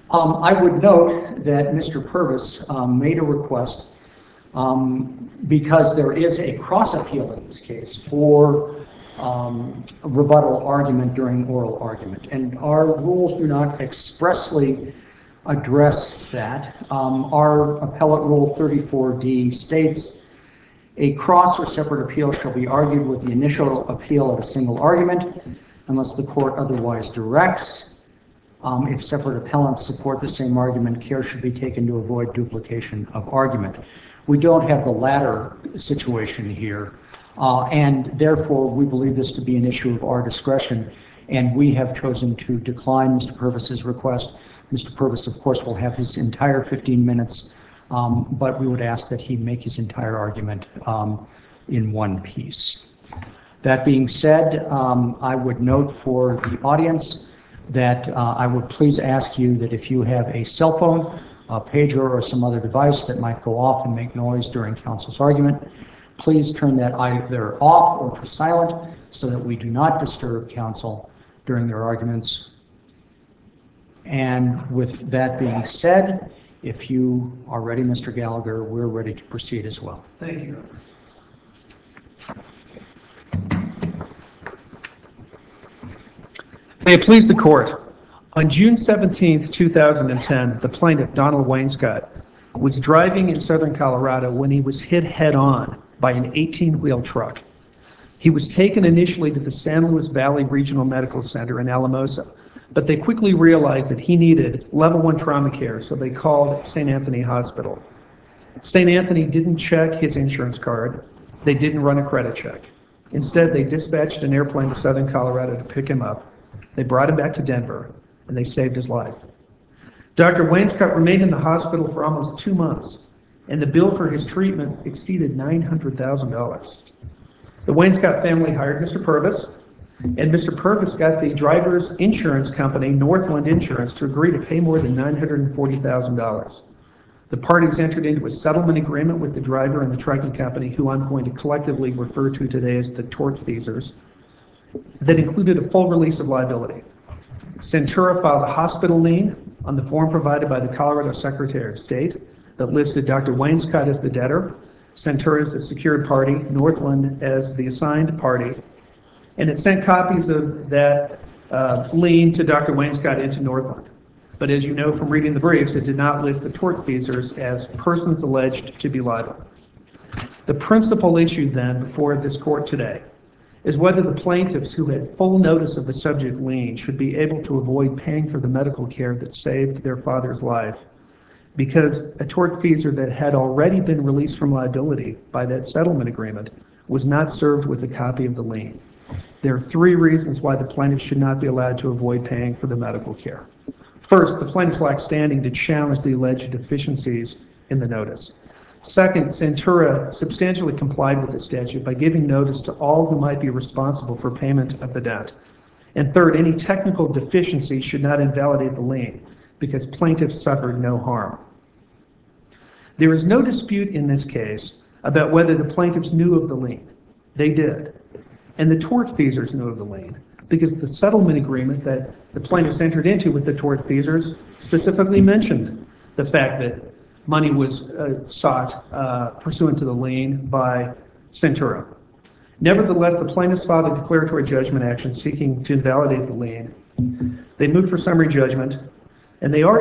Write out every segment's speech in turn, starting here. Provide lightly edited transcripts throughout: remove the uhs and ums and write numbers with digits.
I would note that Mr. Purvis made a request because there is a cross appeal in this case for a rebuttal argument during oral argument, and our rules do not expressly address that. Our appellate rule 34D states a cross or separate appeal shall be argued with the initial appeal of a single argument unless the court otherwise directs. If separate appellants support the same argument, care should be taken to avoid duplication of argument. We don't have the latter situation here, and therefore we believe this to be an issue of our discretion, and we have chosen to decline Mr. Purvis's request. Mr. Purvis, of course, will have his entire 15 minutes, but we would ask that he make his entire argument in one piece. That being said, I would note for the audience that I would please ask you that if you have a cell phone, a pager, or some other device that might go off and make noise during counsel's argument, please turn that either off or to silent so that we do not disturb counsel during their arguments. And with that being said, if you are ready, Mr. Gallagher, we're ready to proceed as well. Thank you. May it please the court. On June 17, 2010, the plaintiff, Donald Wainscott, was driving in southern Colorado when he was hit head-on by an 18-wheel truck. He was taken initially to the San Luis Valley Regional Medical Center in Alamosa, but they quickly realized that he needed level 1 trauma care, so they called St. Anthony Hospital. St. Anthony didn't check his insurance card. They didn't run a credit check. Instead, they dispatched an airplane to southern Colorado to pick him up. They brought him back to Denver, and they saved his life. Dr. Wainscott remained in the hospital for almost 2 months, and the bill for his treatment exceeded $900,000. The Wainscott family hired Mr. Purvis, and Mr. Purvis got the driver's insurance company, Northland Insurance, to agree to pay more than $940,000. The parties entered into a settlement agreement with the driver and the trucking company, who I'm going to collectively refer to today as the tortfeasors, that included a full release of liability. Centura filed a hospital lien on the form provided by the Colorado Secretary of State that listed Dr. Wainscott as the debtor, Centura as the secured party, Northland as the assigned party, and it sent copies of that lien to Dr. Wainscott and to Northland. But as you know from reading the briefs, it did not list the tortfeasors as persons alleged to be liable. The principal issue then before this court today is whether the plaintiffs who had full notice of the subject lien should be able to avoid paying for the medical care that saved their father's life because a tortfeasor that had already been released from liability by that settlement agreement was not served with a copy of the lien. There are 3 reasons why the plaintiffs should not be allowed to avoid paying for the medical care. First, the plaintiffs lack standing to challenge the alleged deficiencies in the notice. Second, Centura substantially complied with the statute by giving notice to all who might be responsible for payment of the debt. And third, any technical deficiency should not invalidate the lien because plaintiffs suffered no harm. There is no dispute in this case about whether the plaintiffs knew of the lien. They did. And the tortfeasors knew of the lien because the settlement agreement that the plaintiffs entered into with the tortfeasors specifically mentioned the fact that money was sought pursuant to the lien by Centura. Nevertheless, the plaintiffs filed a declaratory judgment action seeking to invalidate the lien. They moved for summary judgment, and they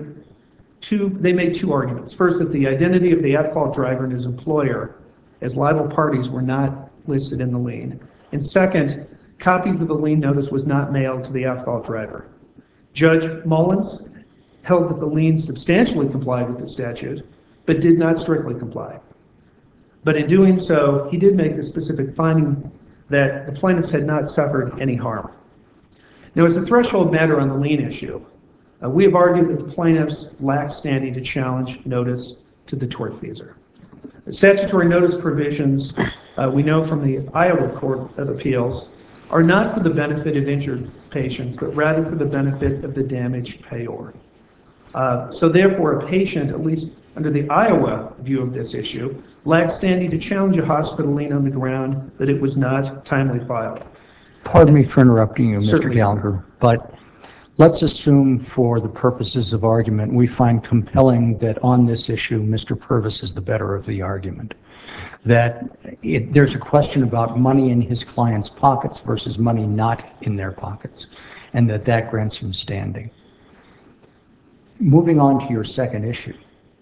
made 2 arguments. First, that the identity of the at-fault driver and his employer as liable parties were not listed in the lien. And second, copies of the lien notice was not mailed to the at-fault driver. Judge Mullins held that the lien substantially complied with the statute, but did not strictly comply. But in doing so, he did make the specific finding that the plaintiffs had not suffered any harm. Now, as a threshold matter on the lien issue, we have argued that the plaintiffs lack standing to challenge notice to the tortfeasor. The statutory notice provisions, we know from the Iowa Court of Appeals, are not for the benefit of injured patients, but rather for the benefit of the damaged payor. So therefore, a patient, at least under the Iowa view of this issue, lacks standing to challenge a hospital lien on the ground that it was not timely filed. Pardon me for interrupting you, Mr. Certainly. Gallagher, but Let's assume for the purposes of argument, we find compelling that on this issue, Mr. Purvis is the better of the argument. That there's a question about money in his client's pockets versus money not in their pockets, and that grants him standing. Moving on to your second issue,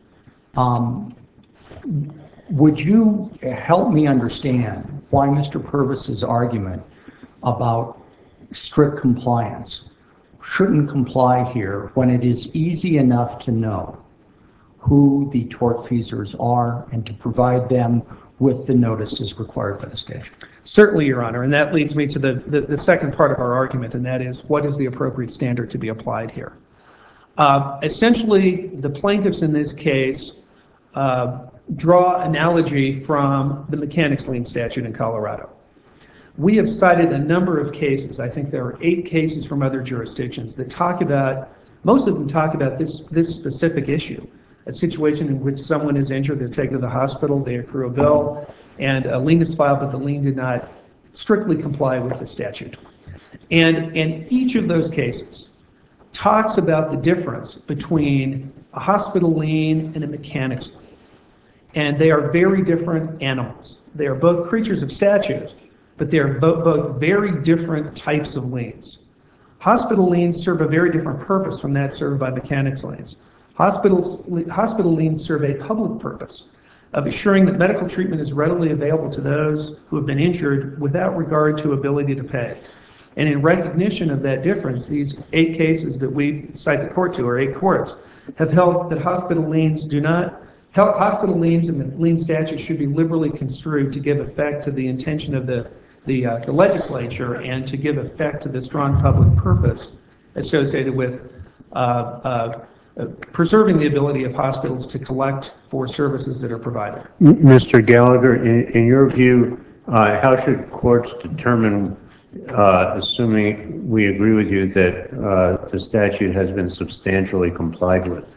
would you help me understand why Mr. Purvis's argument about strict compliance shouldn't comply here when it is easy enough to know who the tortfeasors are and to provide them with the notices required by the statute? Certainly, Your Honor, and that leads me to the second part of our argument, and that is, what is the appropriate standard to be applied here? Essentially, the plaintiffs in this case draw analogy from the mechanics lien statute in Colorado. We have cited a number of cases. I think there are 8 cases from other jurisdictions that talk about, most of them talk about this specific issue, a situation in which someone is injured, they're taken to the hospital, they accrue a bill, and a lien is filed, but the lien did not strictly comply with the statute. And each of those cases talks about the difference between a hospital lien and a mechanics lien. And they are very different animals. They are both creatures of statute, but they are both very different types of liens. Hospital liens serve a very different purpose from that served by mechanics liens. Hospital liens serve a public purpose of assuring that medical treatment is readily available to those who have been injured without regard to ability to pay. And in recognition of that difference, these 8 cases that we cite the court to, or 8 courts, have held that hospital liens and the lien statute should be liberally construed to give effect to the intention of the legislature and to give effect to the strong public purpose associated with preserving the ability of hospitals to collect for services that are provided. Mr. Gallagher, in your view, how should courts determine, assuming we agree with you that the statute has been substantially complied with?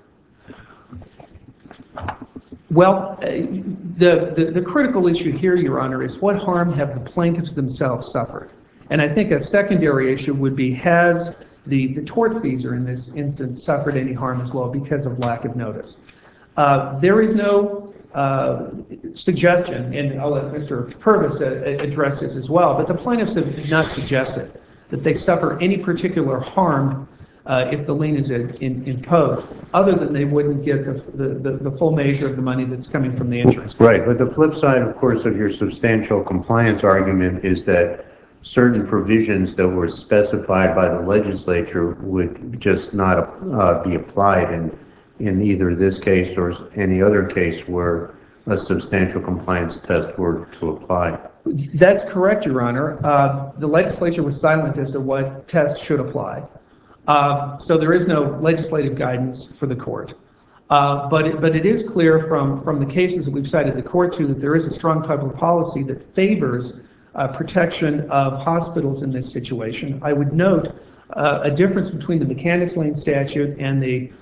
Well, the critical issue here, Your Honor, is what harm have the plaintiffs themselves suffered? And I think a secondary issue would be, has the tortfeasor in this instance suffered any harm as well because of lack of notice? There is no suggestion, and I'll let Mr. Purvis address this as well, but the plaintiffs have not suggested that they suffer any particular harm if the lien is imposed, other than they wouldn't get the full measure of the money that's coming from the insurance company. Right, but the flip side, of course, of your substantial compliance argument is that certain provisions that were specified by the legislature would just not be applied in either this case or any other case where a substantial compliance test were to apply. That's correct, Your Honor. The legislature was silent as to what test should apply. So there is no legislative guidance for the court. But it is clear from the cases that we've cited the court to that there is a strong public policy that favors protection of hospitals in this situation. I would note a difference between the mechanics lien statute and the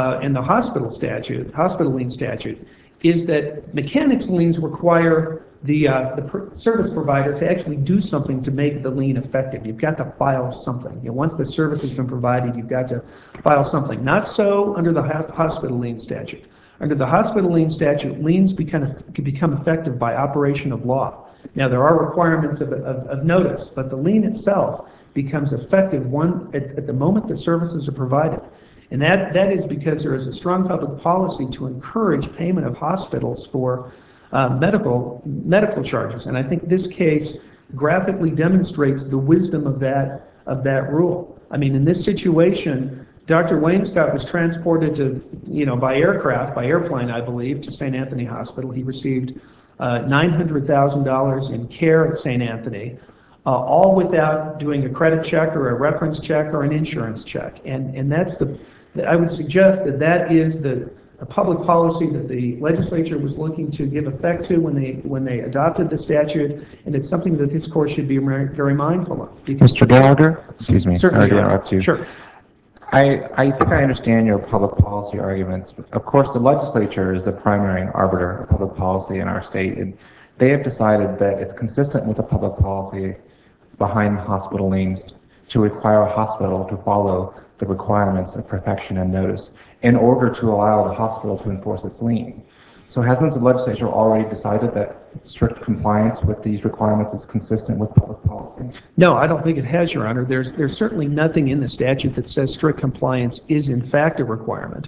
hospital lien statute, is that mechanics liens require the service provider to actually do something to make the lien effective. You've got to file something. Once the service has been provided, you've got to file something. Not so under the hospital lien statute. Under the hospital lien statute, liens can become effective by operation of law. Now, there are requirements of notice, but the lien itself becomes effective at the moment the services are provided. And that is because there is a strong public policy to encourage payment of hospitals for medical charges. And I think this case graphically demonstrates the wisdom of that rule. I mean, in this situation, Dr. Wainscott was transported by airplane, I believe, to St. Anthony Hospital. He received $900,000 in care at St. Anthony, all without doing a credit check or a reference check or an insurance check. And I would suggest that is the public policy that the legislature was looking to give effect to when they adopted the statute, and it's something that this court should be very mindful of. Mr. Gallagher, excuse me, Certainly, sorry to interrupt you. Sure. I think I understand your public policy arguments. Of course, the legislature is the primary arbiter of public policy in our state, and they have decided that it's consistent with the public policy behind hospital liens to require a hospital to follow the requirements of perfection and notice in order to allow the hospital to enforce its lien. So hasn't the legislature already decided that strict compliance with these requirements is consistent with public policy? No, I don't think it has, Your Honor. There's certainly nothing in the statute that says strict compliance is in fact a requirement.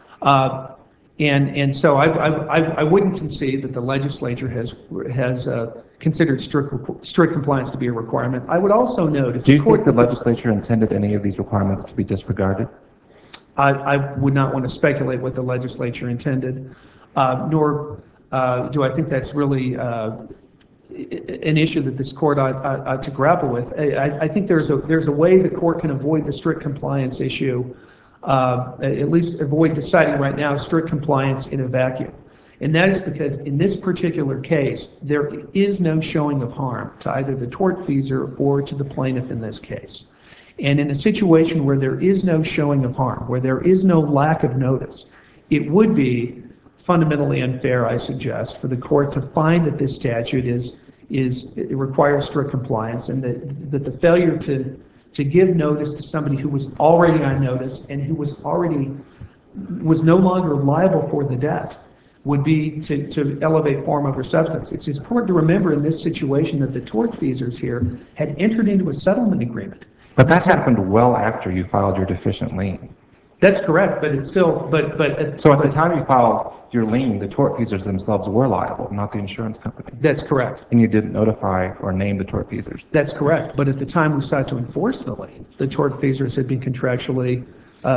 And so I wouldn't concede that the legislature has considered strict compliance to be a requirement. I would also note, do you think the legislature intended any of these requirements to be disregarded? I would not want to speculate what the legislature intended, nor do I think that's really an issue that this court ought to grapple with. I think there's a way the court can avoid the strict compliance issue, at least avoid deciding right now strict compliance in a vacuum. And that is because in this particular case, there is no showing of harm to either the tortfeasor or to the plaintiff in this case. And in a situation where there is no showing of harm, where there is no lack of notice, it would be fundamentally unfair, I suggest, for the court to find that this statute it requires strict compliance, and that the failure to give notice to somebody who was already on notice and who was no longer liable for the debt would be to elevate form over substance. It's important to remember in this situation that the tortfeasors here had entered into a settlement agreement. But that happened well after you filed your deficient lien. That's correct, but it's still, So at the time you filed your lien, the tortfeasors themselves were liable, not the insurance company. That's correct. And you didn't notify or name the tortfeasors. That's correct. But at the time we sought to enforce the lien, the tortfeasors had been contractually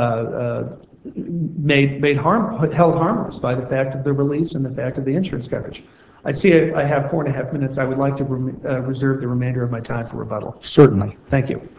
held harmless by the fact of the release and the fact of the insurance coverage. I see I have 4.5 minutes. I would like to reserve the remainder of my time for rebuttal. Certainly. Thank you.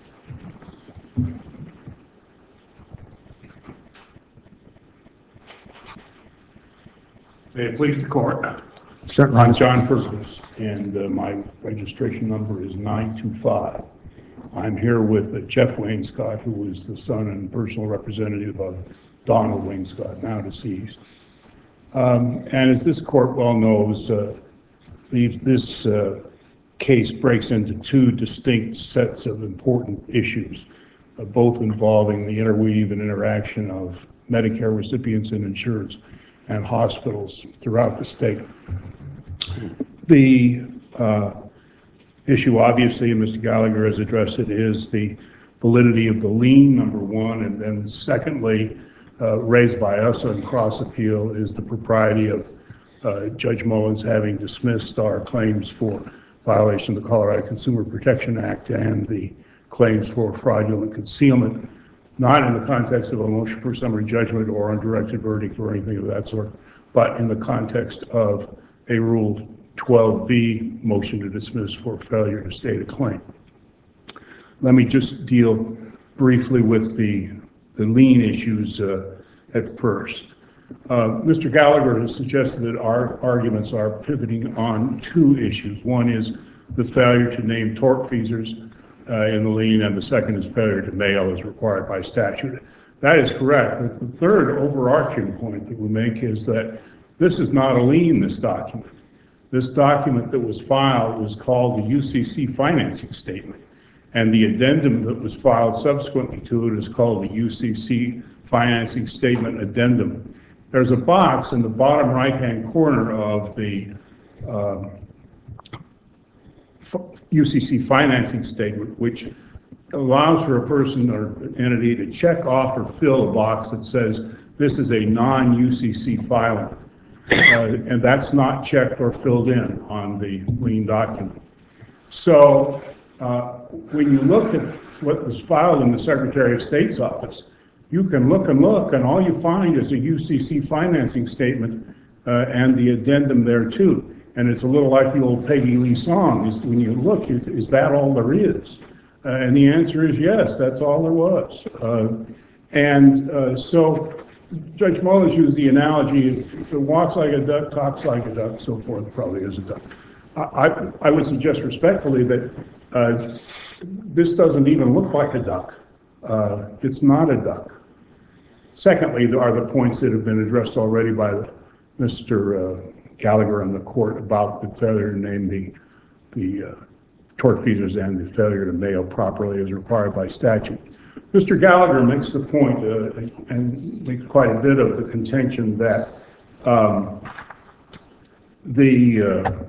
May it please the court. Certainly. I'm John Perkins, and my registration number is 925. I'm here with Jeff Wainscott, who was the son and personal representative of Donald Wainscott, now deceased. And as this court well knows, this case breaks into two distinct sets of important issues, both involving the interweave and interaction of Medicare recipients and insurers and hospitals throughout the state. The issue, obviously, and Mr. Gallagher has addressed it, is the validity of the lien, number one, and then secondly, raised by us on cross appeal, is the propriety of Judge Mullins having dismissed our claims for violation of the Colorado Consumer Protection Act and the claims for fraudulent concealment, not in the context of a motion for summary judgment or undirected verdict or anything of that sort, but in the context of a Rule 12b motion to dismiss for failure to state a claim. Let me just deal briefly with the lien issues at first. Mr. Gallagher has suggested that our arguments are pivoting on two issues. One is the failure to name tortfeasors in the lien, and the second is failure to mail as required by statute. That is correct. But the third overarching point that we make is that this is not a lien, this document. This document that was filed was called the UCC financing statement, and the addendum that was filed subsequently to it is called the UCC financing statement addendum. There's a box in the bottom right-hand corner of the UCC financing statement, which allows for a person or entity to check off or fill a box that says this is a non-UCC filing. And that's not checked or filled in on the lien document. So when you look at what was filed in the Secretary of State's office, you can look, and all you find is a UCC financing statement and the addendum there too. And it's a little like the old Peggy Lee song, is when you look, is that all there is? And the answer is yes, that's all there was. So Judge Mullins used the analogy, if it walks like a duck, talks like a duck, so forth, probably is a duck. I would suggest respectfully that this doesn't even look like a duck. It's not a duck. Secondly, there are the points that have been addressed already by Mr. Gallagher in the court about the failure to name the tortfeasors and the failure to mail properly as required by statute. Mr. Gallagher makes the point, and makes quite a bit of the contention that the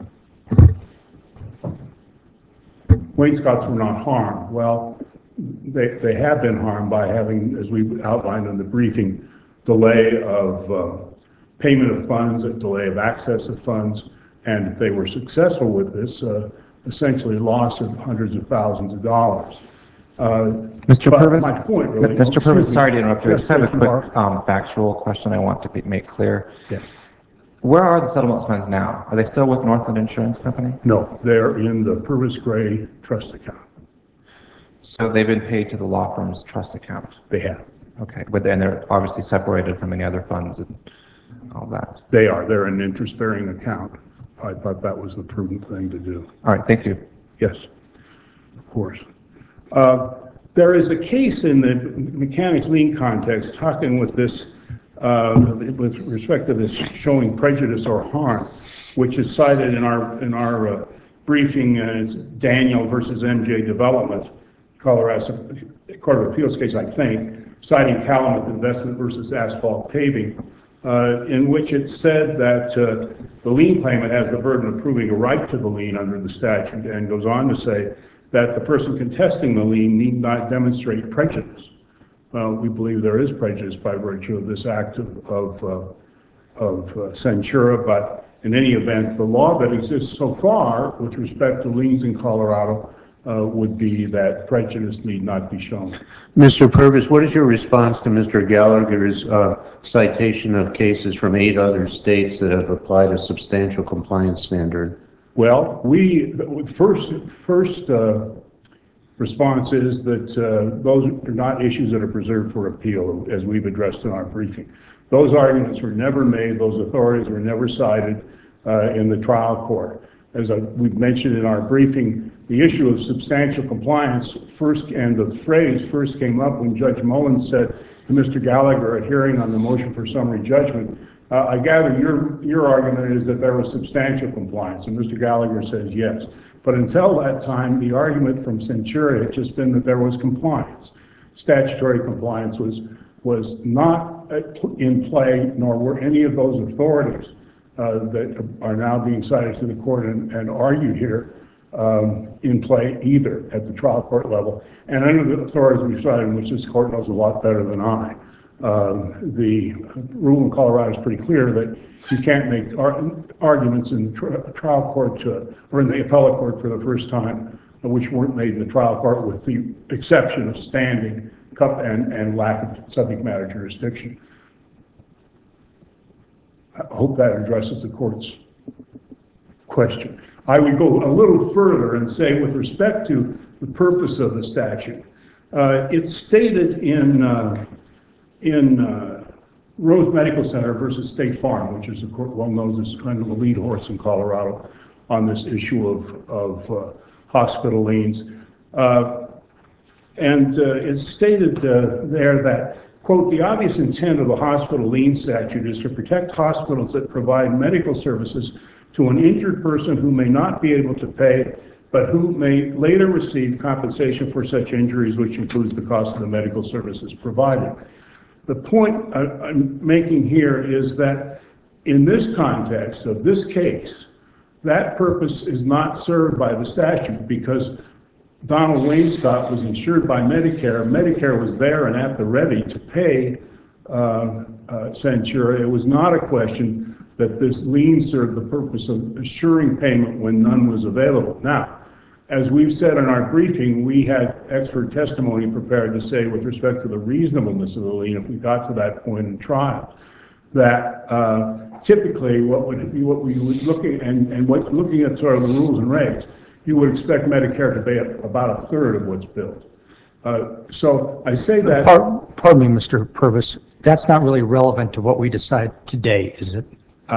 wainscots were not harmed. Well, they have been harmed by having, as we outlined in the briefing, delay of payment of funds, a delay of access of funds, and if they were successful with this, essentially loss of hundreds of thousands of dollars. Mr. Purvis, my point really, Mr. Purvis, sorry to interrupt you. I Yes, just have a Mr. quick Barr. factual question I want to make clear. Yes. Where are the settlement funds now? Are they still with Northland Insurance Company? No, they're in the Purvis Gray trust account. So they've been paid to the law firm's trust account. They have. Okay, but then they're obviously separated from any other funds and all that. They are. They're an interest-bearing account. I thought that was the prudent thing to do. All right, thank you. Yes, of course. There is a case in the mechanics lien context talking with this, with respect to this showing prejudice or harm, which is cited in our briefing. It's Daniel versus MJ Development, Colorado Court of Appeals case, I think, citing Calumet Investment versus Asphalt Paving, in which it said that the lien claimant has the burden of proving a right to the lien under the statute, and goes on to say that the person contesting the lien need not demonstrate prejudice. Well, we believe there is prejudice by virtue of this act of censura, but in any event, the law that exists so far with respect to liens in Colorado would be that prejudice need not be shown. Mr. Purvis, what is your response to Mr. Gallagher's citation of cases from 8 other states that have applied a substantial compliance standard? Well, first response is that those are not issues that are preserved for appeal, as we've addressed in our briefing. Those arguments were never made, those authorities were never cited in the trial court. As we've mentioned in our briefing, the issue of substantial compliance first, and the phrase first came up when Judge Mullins said to Mr. Gallagher at hearing on the motion for summary judgment, I gather your argument is that there was substantial compliance, and Mr. Gallagher says yes. But until that time, the argument from Centuria had just been that there was compliance. Statutory compliance was not in play, nor were any of those authorities that are now being cited to the court and argued here in play either at the trial court level. And under the authorities we cited, which this court knows a lot better than I, the rule in Colorado is pretty clear that you can't make arguments in the trial court or in the appellate court for the first time, which weren't made in the trial court, with the exception of standing and lack of subject matter jurisdiction. I hope that addresses the court's question. I would go a little further and say, with respect to the purpose of the statute, it's stated in Rose Medical Center versus State Farm, which is, the court well knows, is kind of a lead horse in Colorado on this issue of hospital liens. And it's stated there that, quote, the obvious intent of the hospital lien statute is to protect hospitals that provide medical services to an injured person who may not be able to pay, but who may later receive compensation for such injuries, which includes the cost of the medical services provided. The point I'm making here is that in this context of this case, that purpose is not served by the statute, because Donald Wainscott was insured by Medicare. Medicare was there and at the ready to pay Centuria. It was not a question that this lien served the purpose of assuring payment when none was available. Now, as we've said in our briefing, we had expert testimony prepared to say, with respect to the reasonableness of the lien, if we got to that point in trial, that typically what we would looking at sort of the rules and regs, you would expect Medicare to pay about a third of what's billed. So I say that. Pardon me, Mr. Purvis. That's not really relevant to what we decide today, is it?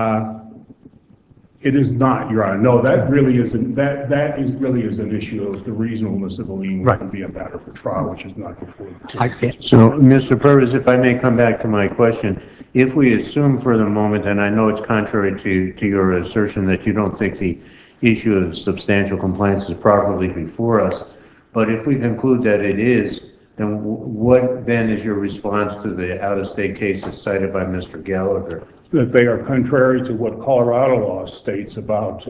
It is not, Your Honor. No, that really isn't. That really is an issue of the reasonableness of the lien, which would be a matter for trial, which is not before the court. So, Mr. Purvis, if I may come back to my question, if we assume for the moment, and I know it's contrary to your assertion that you don't think the issue of substantial compliance is properly before us. But if we conclude that it is, then what then is your response to the out-of-state cases cited by Mr. Gallagher? That they are contrary to what Colorado law states about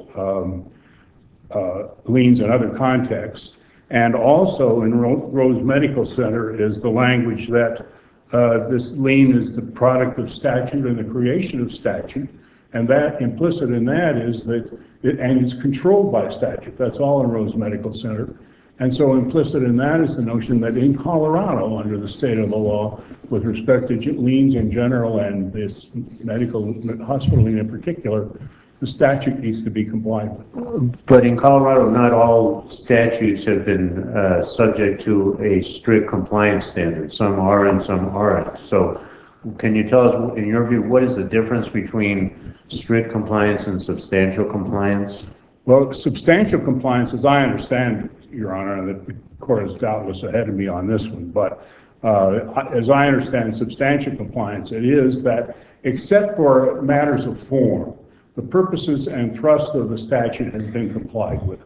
liens in other contexts. And also in Rose Medical Center is the language that this lien is the product of statute and the creation of statute. And that implicit in that is that, and it's controlled by statute. That's all in Rose Medical Center. And so implicit in that is the notion that in Colorado, under the state of the law, with respect to liens in general and this medical hospital lien in particular, the statute needs to be complied with. But in Colorado, not all statutes have been subject to a strict compliance standard. Some are and some aren't. So can you tell us, in your view, what is the difference between strict compliance and substantial compliance? Well, substantial compliance, as I understand it, Your Honor, and the court is doubtless ahead of me on this one, but as I understand substantial compliance, it is that except for matters of form, the purposes and thrust of the statute have been complied with.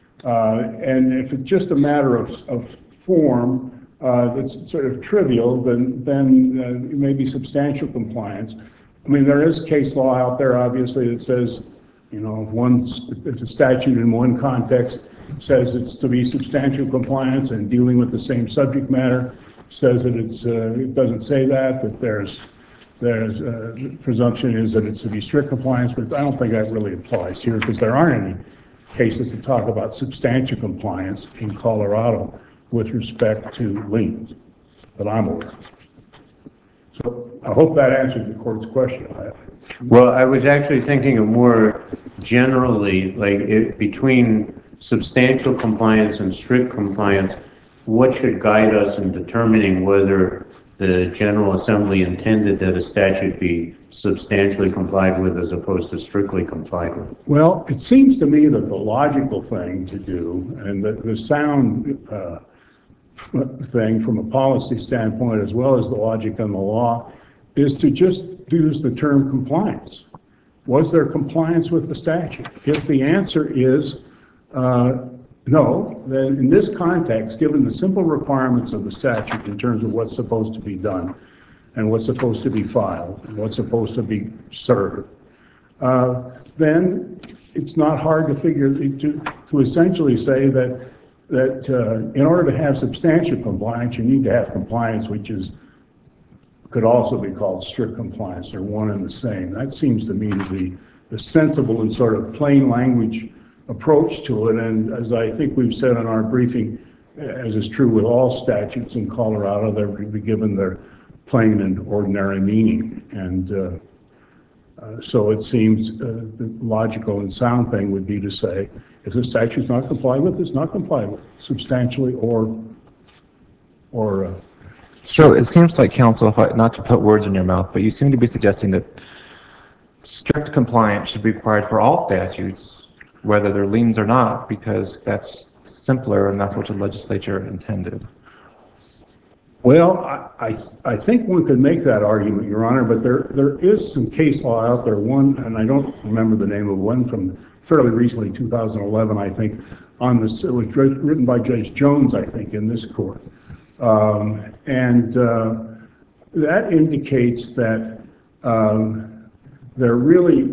And if it's just a matter of form that's sort of trivial, then it may be substantial compliance. I mean, there is case law out there, obviously, that says, you know, if the statute in one context says it's to be substantial compliance and dealing with the same subject matter says that it doesn't say that there's presumption is that it's to be strict compliance, but I don't think that really applies here because there aren't any cases that talk about substantial compliance in Colorado with respect to liens that I'm aware of. So I hope that answers the court's question. Well, I was actually thinking of more generally, like between substantial compliance and strict compliance, what should guide us in determining whether the General Assembly intended that a statute be substantially complied with as opposed to strictly complied with? Well, it seems to me that the logical thing to do and the sound thing from a policy standpoint as well as the logic in the law is to just use the term compliance. Was there compliance with the statute? If the answer is no, then in this context, given the simple requirements of the statute in terms of what's supposed to be done and what's supposed to be filed and what's supposed to be served, then it's not hard to figure to essentially say that in order to have substantial compliance, you need to have compliance which could also be called strict compliance. They're one and the same. That seems to me to be the sensible and sort of plain language approach to it. And as I think we've said in our briefing, as is true with all statutes in Colorado, they're to be given their plain and ordinary meaning. And so it seems the logical and sound thing would be to say, if the statute's not complied with, it's not complied with, substantially or So it seems like, counsel, not to put words in your mouth, but you seem to be suggesting that strict compliance should be required for all statutes, whether they're liens or not, because that's simpler and that's what the legislature intended. Well, I think one could make that argument, Your Honor, but there is some case law out there, one, and I don't remember the name of one from fairly recently, 2011, I think, on this, it was written by Judge Jones, I think, in this court. And that indicates that there really,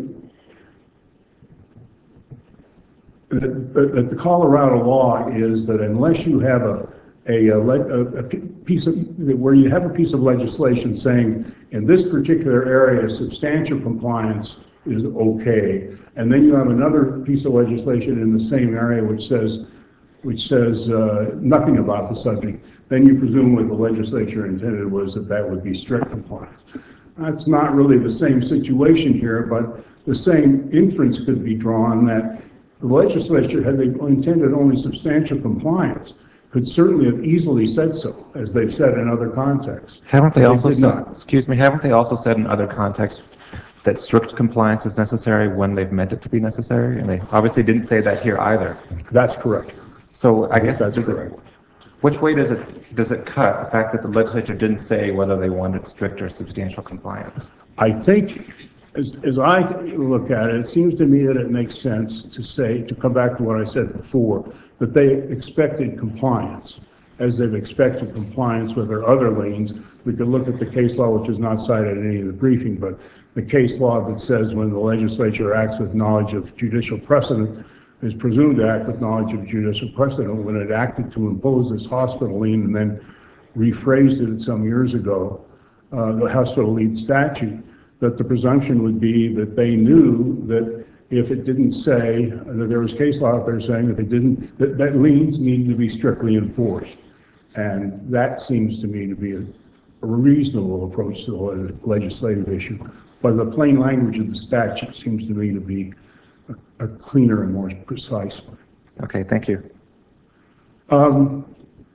that the Colorado law is that unless you have a piece of, where you have a piece of legislation saying in this particular area substantial compliance is okay, and then you have another piece of legislation in the same area which says nothing about the subject, then you presume what the legislature intended was that would be strict compliance. That's not really the same situation here, but the same inference could be drawn that the legislature, had they intended only substantial compliance, could certainly have easily said so, as they've said in other contexts. Haven't they also did said, not. excuse me, haven't they also said in other contexts that strict compliance is necessary when they've meant it to be necessary? And they obviously didn't say that here either. That's correct. So I guess That's correct. which way does it cut, the fact that the legislature didn't say whether they wanted strict or substantial compliance? I think as I look at it, it seems to me that it makes sense to say, to come back to what I said before, that they expected compliance, as they've expected compliance with their other liens. We could look at the case law, which is not cited in any of the briefing, but the case law that says when the legislature acts with knowledge of judicial precedent, is presumed to act with knowledge of judicial precedent. When it acted to impose this hospital lien and then rephrased it some years ago, the hospital lien statute, that the presumption would be that they knew that if it didn't say, that there was case law out there saying that it didn't, that liens needed to be strictly enforced. And that seems to me to be a reasonable approach to the legislative issue. But the plain language of the statute seems to me to be a cleaner and more precise one. Okay, thank you. I'm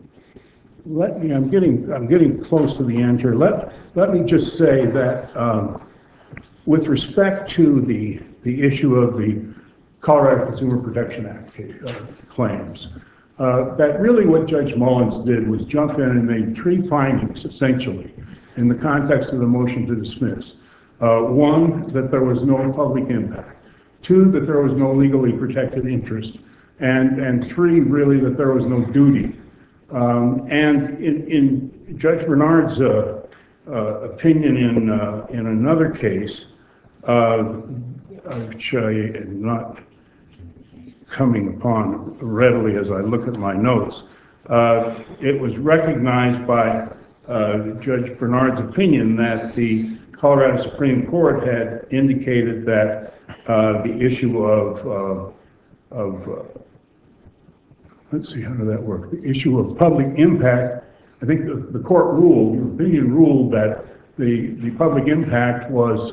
getting close to the end here. Let me just say that with respect to the issue of the Colorado Consumer Protection Act claims, that really what Judge Mullins did was jump in and made three findings, essentially, in the context of the motion to dismiss. One, that there was no public impact. Two, that there was no legally protected interest. And three, really, that there was no duty. And in Judge Bernard's opinion in another case, which I am not coming upon readily as I look at my notes, it was recognized by Judge Bernard's opinion that the Colorado Supreme Court had indicated that the issue of let's see, how did that work? The issue of public impact, I think the court ruled, the opinion ruled that the public impact was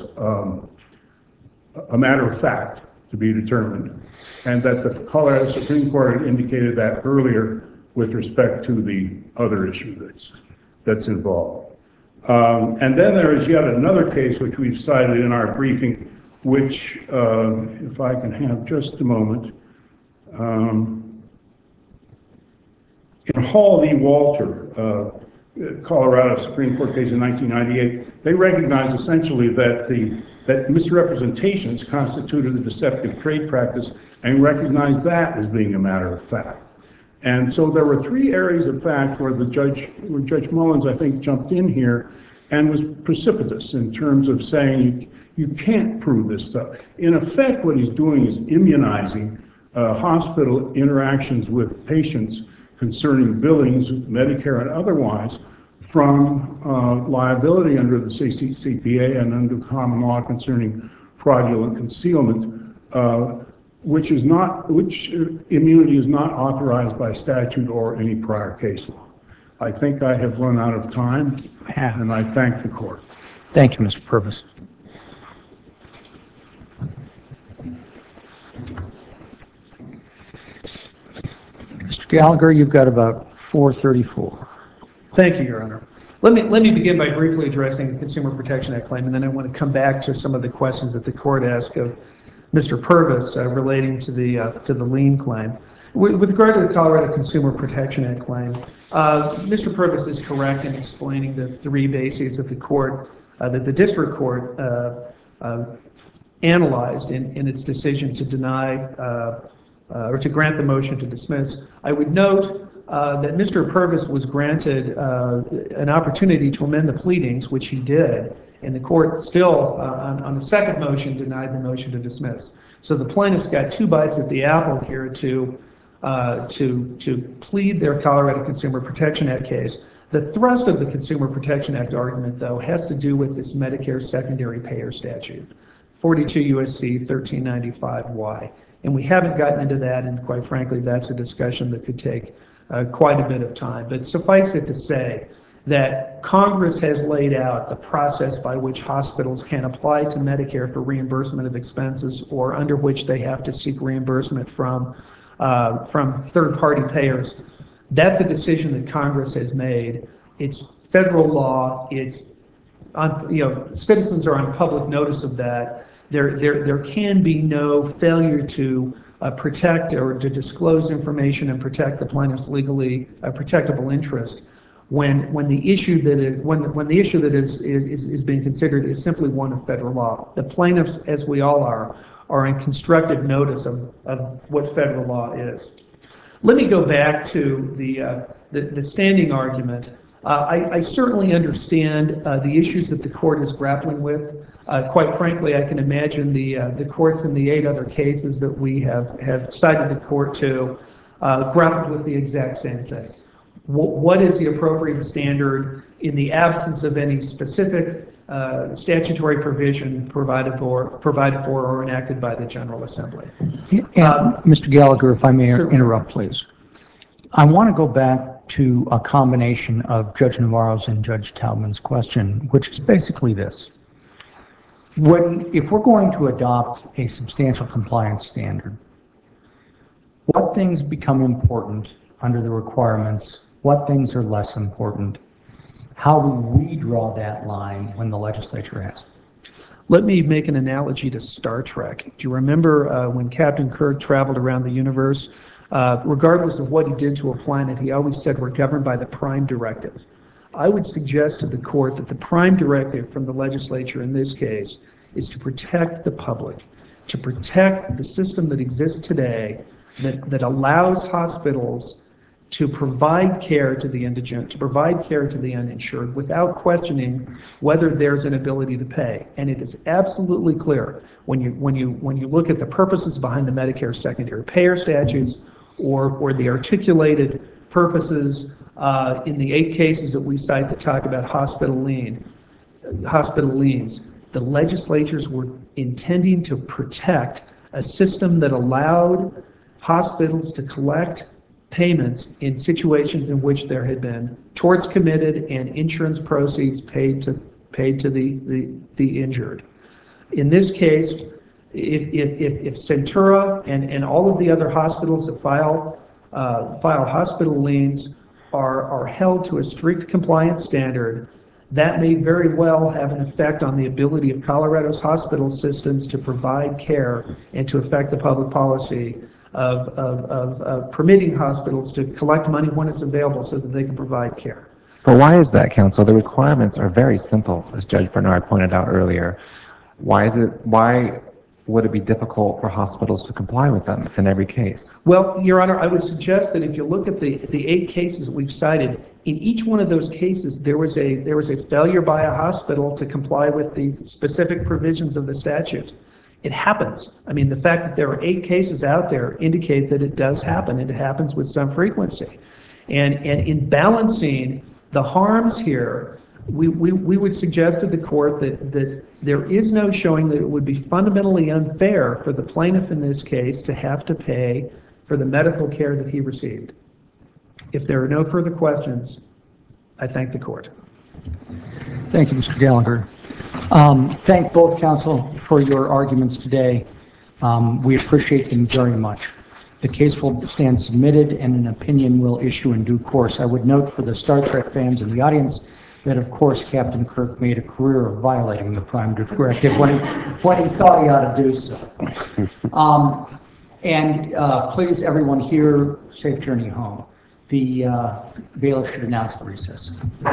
a matter of fact to be determined, and that the Colorado Supreme Court had indicated that earlier with respect to the other issue that's involved. And then there is yet another case which we've cited in our briefing, which, if I can have just a moment, in Hall v. Walter, Colorado Supreme Court case in 1998, they recognized essentially that misrepresentations constituted a deceptive trade practice and recognized that as being a matter of fact. And so there were three areas of fact where Judge Mullins, I think, jumped in here and was precipitous in terms of saying you can't prove this stuff. In effect, what he's doing is immunizing hospital interactions with patients concerning billings, Medicare and otherwise, from liability under the CCPA and under common law concerning fraudulent concealment, which immunity is not authorized by statute or any prior case law. I think I have run out of time, and I thank the court. Thank you, Mr. Purvis. Mr. Gallagher, you've got about 4:34. Thank you, Your Honor. Let me begin by briefly addressing the Consumer Protection Act claim, and then I want to come back to some of the questions that the court asked of Mr. Purvis relating to the lien claim. With regard to the Colorado Consumer Protection Act claim, Mr. Purvis is correct in explaining the three bases that the district court analyzed in its decision to deny or to grant the motion to dismiss. I would note that Mr. Purvis was granted an opportunity to amend the pleadings, which he did, and the court still, on the second motion, denied the motion to dismiss. So the plaintiffs got two bites at the apple here to plead their Colorado Consumer Protection Act case. The thrust of the Consumer Protection Act argument, though, has to do with this Medicare secondary payer statute, 42 U.S.C. 1395Y. And we haven't gotten into that, and quite frankly, that's a discussion that could take quite a bit of time. But suffice it to say that Congress has laid out the process by which hospitals can apply to Medicare for reimbursement of expenses, or under which they have to seek reimbursement from third-party payers. That's a decision that Congress has made. It's federal law. It's citizens are on public notice of that. There can be no failure to protect or to disclose information and protect the plaintiff's legally protectable interest. when the issue that is being considered is simply one of federal law. The plaintiffs, as we all are in constructive notice of what federal law is. Let me go back to the standing argument. I certainly understand the issues that the court is grappling with. Quite frankly, I can imagine the courts in the 8 other cases that we have cited the court to grappled with the exact same thing. What is the appropriate standard in the absence of any specific statutory provision provided for or enacted by the General Assembly? Mr. Gallagher, if I may Certainly. interrupt, please. I want to go back to a combination of Judge Navarro's and Judge Taubman's question, which is basically this. If we're going to adopt a substantial compliance standard, what things become important under the requirements? What things are less important? How do we draw that line when the legislature has? Let me make an analogy to Star Trek. Do you remember when Captain Kirk traveled around the universe? Regardless of what he did to a planet, he always said we're governed by the prime directive. I would suggest to the court that the prime directive from the legislature in this case is to protect the public, to protect the system that exists today that allows hospitals to provide care to the indigent, to provide care to the uninsured without questioning whether there's an ability to pay. And it is absolutely clear when you look at the purposes behind the Medicare secondary payer statutes or the articulated purposes in the 8 cases that we cite that talk about hospital liens, the legislatures were intending to protect a system that allowed hospitals to collect payments in situations in which there had been torts committed and insurance proceeds paid to the injured. In this case, if Centura and all of the other hospitals that file hospital liens are held to a strict compliance standard, that may very well have an effect on the ability of Colorado's hospital systems to provide care and to affect the public policy of permitting hospitals to collect money when it's available so that they can provide care. But why is that, counsel? The requirements are very simple, as Judge Bernard pointed out earlier. Why would it be difficult for hospitals to comply with them in every case? Well, Your Honor, I would suggest that if you look at the 8 cases that we've cited, in each one of those cases, there was a failure by a hospital to comply with the specific provisions of the statute. It happens. I mean, the fact that there are 8 cases out there indicate that it does happen, and it happens with some frequency. And in balancing the harms here, we would suggest to the court that there is no showing that it would be fundamentally unfair for the plaintiff in this case to have to pay for the medical care that he received. If there are no further questions, I thank the court. Thank you, Mr. Gallagher. Thank both counsel for your arguments today. We appreciate them very much. The case will stand submitted and an opinion will issue in due course. I would note for the Star Trek fans in the audience that, of course, Captain Kirk made a career of violating the prime directive when he thought he ought to do so. Please, everyone here, safe journey home. The bailiff should announce the recess.